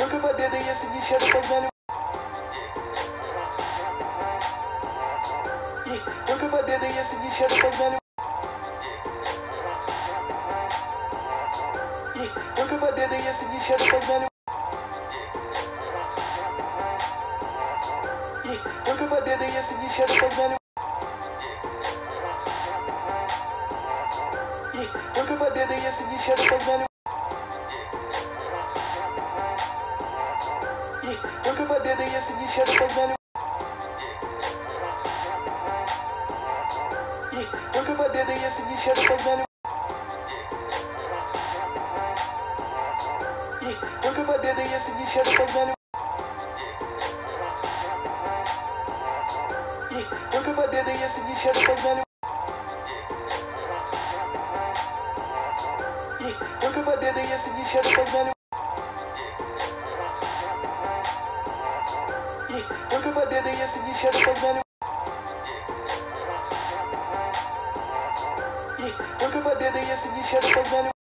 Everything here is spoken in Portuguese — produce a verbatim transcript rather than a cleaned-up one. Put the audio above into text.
Porque pra dedo é seguinte, era fazendo. Porque pra dedo é seguinte, era fazendo. Porque pra dedo é seguinte, era fazendo. Porque pra dedo é seguinte, era fazendo. Porque pra dedo é seguinte, era fazendo. Porque pra dedo é seguinte, era fazendo. Porque pra dedo é seguinte, era fazendo. Porque pra dedo é seguinte, era fazendo. Porque pra dedo é seguinte, era fazendo. Porque pra dedo é seguinte, era fazendo. Porque pra dedo é seguinte, era fazendo. Porque pra dedo é seguinte, era fazendo.